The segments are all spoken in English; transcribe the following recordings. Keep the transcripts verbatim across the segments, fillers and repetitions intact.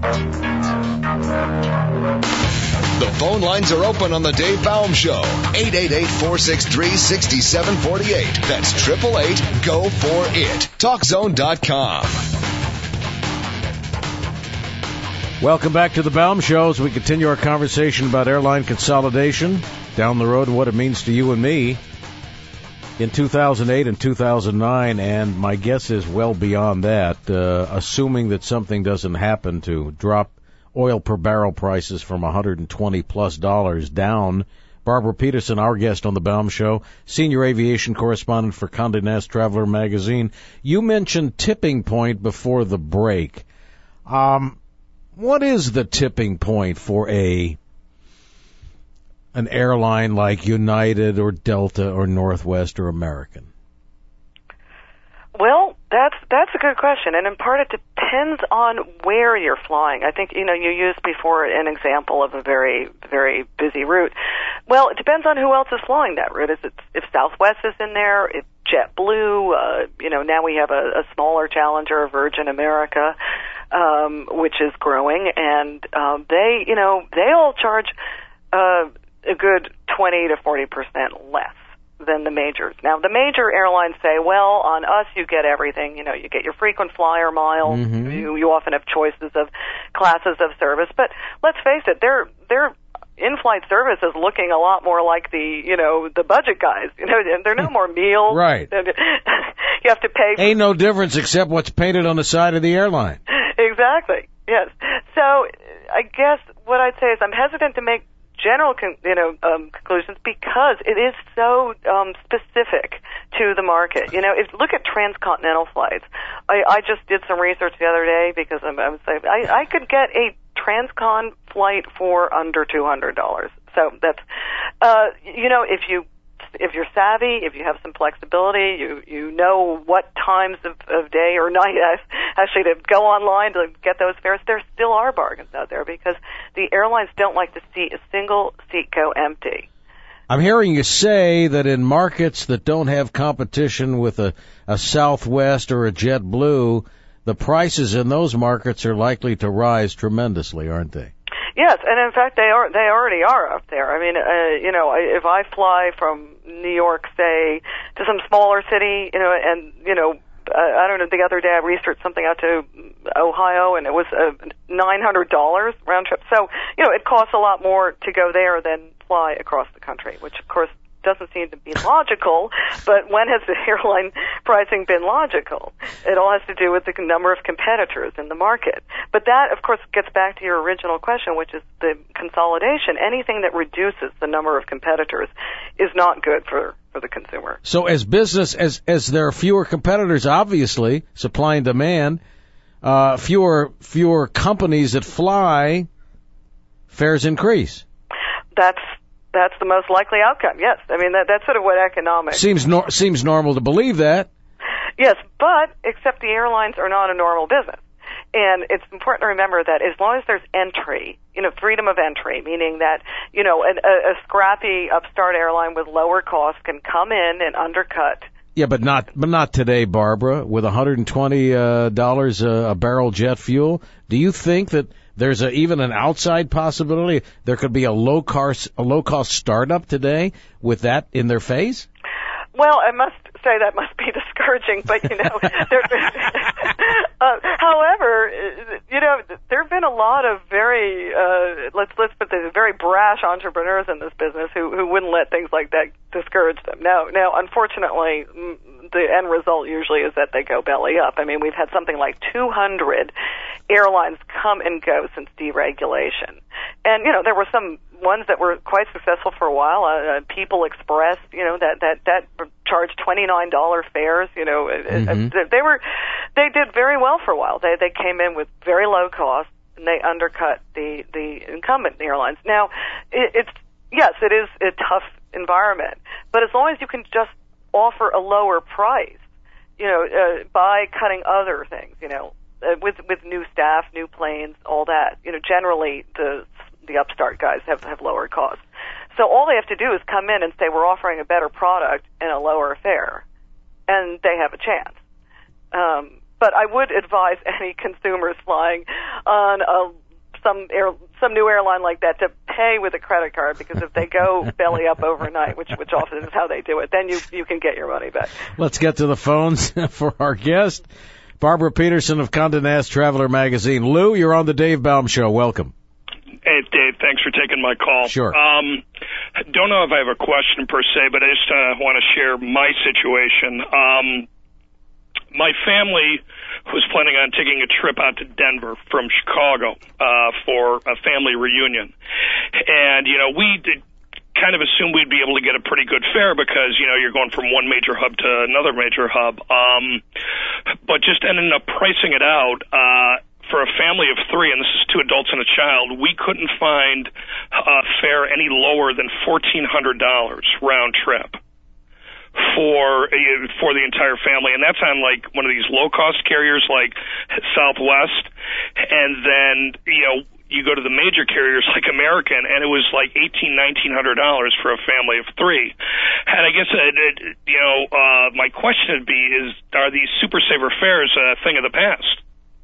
The phone lines are open on the Dave Baum Show. eight eight eight, four six three, six seven four eight. That's eight eight eight, G O four I T. talk zone dot com. Welcome back to the Baum Show as we continue our conversation about airline consolidation down the road and what it means to you and me in two thousand eight and two thousand nine, and my guess is well beyond that, uh, assuming that something doesn't happen to drop oil per barrel prices from one hundred twenty plus dollars down. Barbara Peterson, our guest on the Baum Show, senior aviation correspondent for Condé Nast Traveler magazine. You mentioned tipping point before the break. Um, what is the tipping point for a an airline like United or Delta or Northwest or American? Well, that's that's a good question, and in part it depends on where you're flying. I think, you know, you used before an example of a very, very busy route. Well, it depends on who else is flying that route. Is it, if Southwest is in there, if JetBlue, uh, you know, now we have a, a smaller challenger, Virgin America, um, which is growing, and um, they, you know, they all charge uh, a good twenty to forty percent less than the majors. Now, the major airlines say, well, on us you get everything. You know, you get your frequent flyer miles. Mm-hmm. You, you often have choices of classes of service. But let's face it, their their in-flight service is looking a lot more like the, you know, the budget guys. You know, there are no more meals. Right. You have to pay. Ain't no difference except what's painted on the side of the airline. Exactly. Yes. So I guess what I'd say is I'm hesitant to make general, con- you know, um, conclusions because it is so um, specific to the market. You know, if look at transcontinental flights. I, I just did some research the other day because I'm, I'm saying I, I could get a transcon flight for under two hundred dollars. So that's, uh, you know, if you if you're savvy, if you have some flexibility, you you know what times of, of day or night actually to go online to get those fares. There still are bargains out there because the airlines don't like to see a single seat go empty. I'm hearing you say that in markets that don't have competition with a, a Southwest or a JetBlue, the prices in those markets are likely to rise tremendously, aren't they? Yes, and in fact, they are. They already are up there. I mean, uh, you know, if I fly from New York, say, to some smaller city, you know, and you know, uh, I don't know. The other day, I researched something out to Ohio, and it was uh, nine hundred dollars round trip. So, you know, it costs a lot more to go there than fly across the country, which, of course, doesn't seem to be logical, but when has the airline pricing been logical? It all has to do with the number of competitors in the market. But that, of course, gets back to your original question, which is the consolidation. Anything that reduces the number of competitors is not good for, for the consumer. So as business, as, as there are fewer competitors, obviously, supply and demand, uh, fewer, fewer companies that fly, fares increase. That's That's the most likely outcome, yes. I mean, that, that's sort of what economics... Seems nor- seems normal to believe that. Yes, but except the airlines are not a normal business. And it's important to remember that as long as there's entry, you know, freedom of entry, meaning that, you know, a, a scrappy upstart airline with lower costs can come in and undercut. Yeah, but not but not today, Barbara, with one hundred twenty dollars uh, a barrel jet fuel. Do you think that there's a, even an outside possibility there could be a low cost a low cost startup today with that in their face? Well, I must say that must be discouraging, but you know, there, uh, however, you know, there have been a lot of very uh, let's let's put the very brash entrepreneurs in this business who who wouldn't let things like that discourage them. Now, now, unfortunately, the end result usually is that they go belly up. I mean, we've had something like two hundred airlines come and go since deregulation. And, you know, there were some ones that were quite successful for a while. Uh, People Express, you know, that, that, that charged twenty-nine dollars fares, you know, mm-hmm. they were, they did very well for a while. They, they came in with very low cost and they undercut the, the incumbent airlines. Now, it, it's, yes, it is a tough environment, but as long as you can just offer a lower price, you know, uh, by cutting other things, you know, uh, with with new staff, new planes, all that, you know, generally the the upstart guys have have lower costs. So all they have to do is come in and say we're offering a better product and a lower fare, and they have a chance. Um, but I would advise any consumers flying on a some air, some new airline like that to pay with a credit card, because if they go belly up overnight, which which often is how they do it, then you you can get your money back. Let's get to the phones for our guest, Barbara Peterson of Condé Nast Traveler Magazine. Lou, you're on the Dave Baum Show. Welcome. Hey, Dave, thanks for taking my call. Sure. Um, don't know if I have a question per se, but I just uh, want to share my situation. Um, my family was planning on taking a trip out to Denver from Chicago uh, for a family reunion. And, you know, we did kind of assumed we'd be able to get a pretty good fare because, you know, you're going from one major hub to another major hub. Um, but just ended up pricing it out uh, for a family of three, and this is two adults and a child. We couldn't find a fare any lower than fourteen hundred dollars round trip for for the entire family, and that's on like one of these low cost carriers like Southwest, and then you know you go to the major carriers like American, and it was like eighteen, nineteen hundred dollars for a family of three. And I guess it, it, you know uh, my question would be: Is are these Super Saver fares a thing of the past?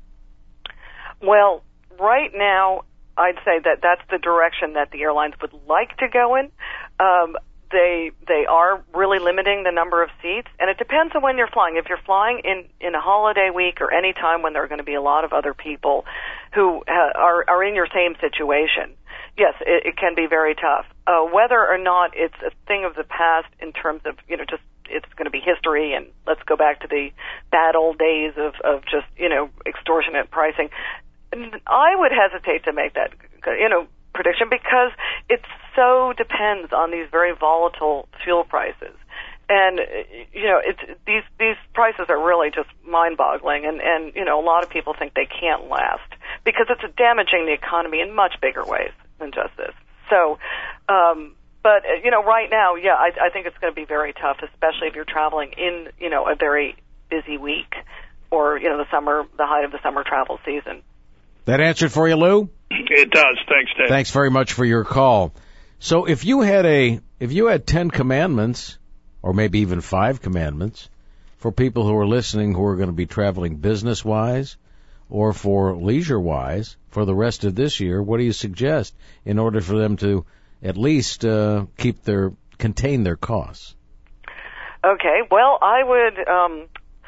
Well, right now, I'd say that that's the direction that the airlines would like to go in. Um, They they are really limiting the number of seats, and it depends on when you're flying. If you're flying in, in a holiday week or any time when there are going to be a lot of other people who uh, are are in your same situation, yes, it, it can be very tough. Uh, whether or not it's a thing of the past in terms of, you know, just it's going to be history, and let's go back to the bad old days of, of just, you know, extortionate pricing, I would hesitate to make that, you know, prediction, because it so depends on these very volatile fuel prices. And, you know, it's, these these prices are really just mind-boggling, and, and, you know, a lot of people think they can't last because it's damaging the economy in much bigger ways than just this. So, um, but, you know, right now, yeah, I, I think it's going to be very tough, especially if you're traveling in, you know, a very busy week or, you know, the summer, the height of the summer travel season. That answered for you, Lou? It does. Thanks, Dave. Thanks very much for your call. So if you had a if you had ten commandments, or maybe even five commandments, for people who are listening who are going to be traveling business-wise or for leisure-wise for the rest of this year, what do you suggest in order for them to at least uh, keep their contain their costs? Okay. Well, I would um,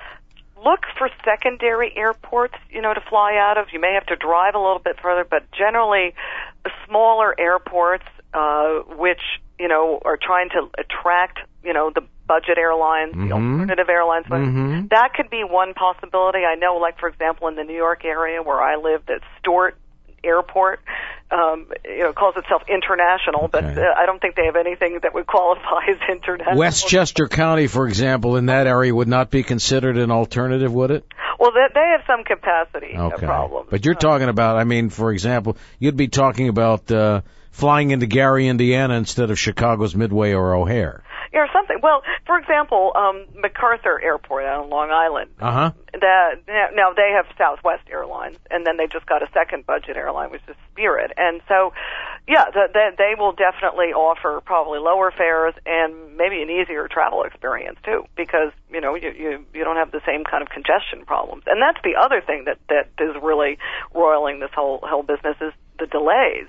look for secondary airports, you know, to fly out of. You may have to drive a little bit further, but generally smaller airports, uh, which, you know, are trying to attract, you know, the budget airlines, mm-hmm. the alternative airlines. Mm-hmm. That could be one possibility. I know, like, for example, in the New York area where I live, that Stewart Airport, um, you know, calls itself international, but okay. uh, I don't think they have anything that would qualify as international. Westchester County, for example, in that area would not be considered an alternative, would it? Well, they, they have some capacity okay. problems. But you're talking about, I mean, for example, you'd be talking about uh, flying into Gary, Indiana instead of Chicago's Midway or O'Hare. Yeah, or something. Well, for example, um, MacArthur Airport out on Long Island. Uh-huh. That, now, they have Southwest Airlines, and then they just got a second budget airline, which is Spirit. And so, yeah, the, the, they will definitely offer probably lower fares and maybe an easier travel experience, too, because, you know, you, you, you don't have the same kind of congestion problems. And that's the other thing that, that is really roiling this whole, whole business is the delays.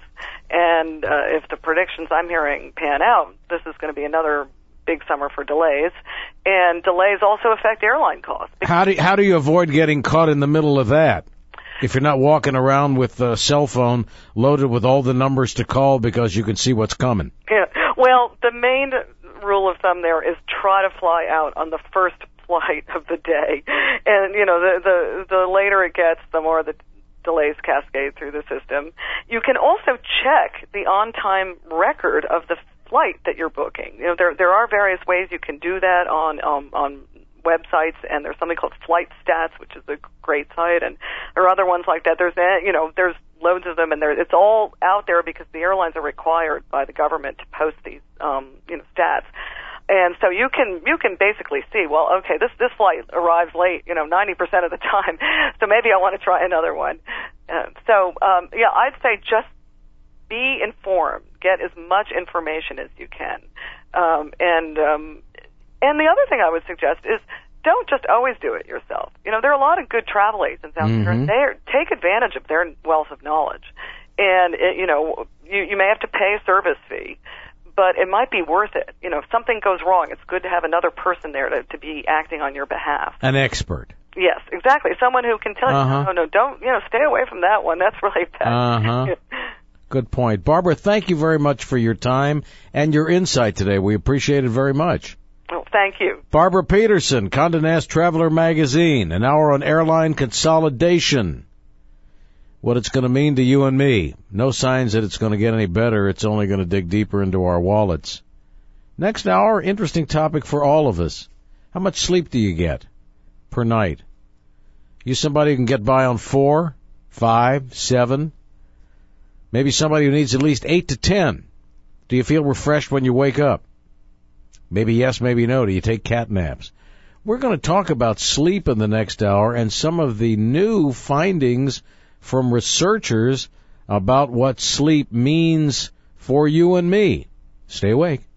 And uh, if the predictions I'm hearing pan out, this is going to be another big summer for delays, and delays also affect airline costs. How do how do you avoid getting caught in the middle of that? If you're not walking around with a cell phone loaded with all the numbers to call because you can see what's coming. Yeah. Well, the main rule of thumb there is try to fly out on the first flight of the day, and you know the the, the later it gets, the more the delays cascade through the system. You can also check the on-time record of the flight that you're booking. You know, there there are various ways you can do that on um, on websites, and there's something called Flight Stats, which is a great site, and there are other ones like that. There's you know there's loads of them, and there it's all out there because the airlines are required by the government to post these um, you know stats. And so you can you can basically see, well, okay, this this flight arrives late, you know, ninety percent of the time, so maybe I want to try another one. Uh, so um, yeah, I'd say just be informed, get as much information as you can, um, and um, and the other thing I would suggest is don't just always do it yourself. You know, there are a lot of good travel agents out Mm-hmm. there, and they take advantage of their wealth of knowledge. And, it, you know, you, you may have to pay a service fee, but it might be worth it. You know, if something goes wrong, it's good to have another person there to, to be acting on your behalf. An expert. Yes, exactly. Someone who can tell Uh-huh. you, no, no, don't, you know, stay away from that one. That's really bad. Uh-huh. Good point. Barbara, thank you very much for your time and your insight today. We appreciate it very much. Well, thank you. Barbara Peterson, Condé Nast Traveler Magazine, an hour on airline consolidation. What it's going to mean to you and me. No signs that it's going to get any better. It's only going to dig deeper into our wallets. Next hour, interesting topic for all of us. How much sleep do you get per night? You somebody who can get by on four, five, seven, maybe somebody who needs at least eight to ten. Do you feel refreshed when you wake up? Maybe yes, maybe no. Do you take cat naps? We're going to talk about sleep in the next hour and some of the new findings from researchers about what sleep means for you and me. Stay awake.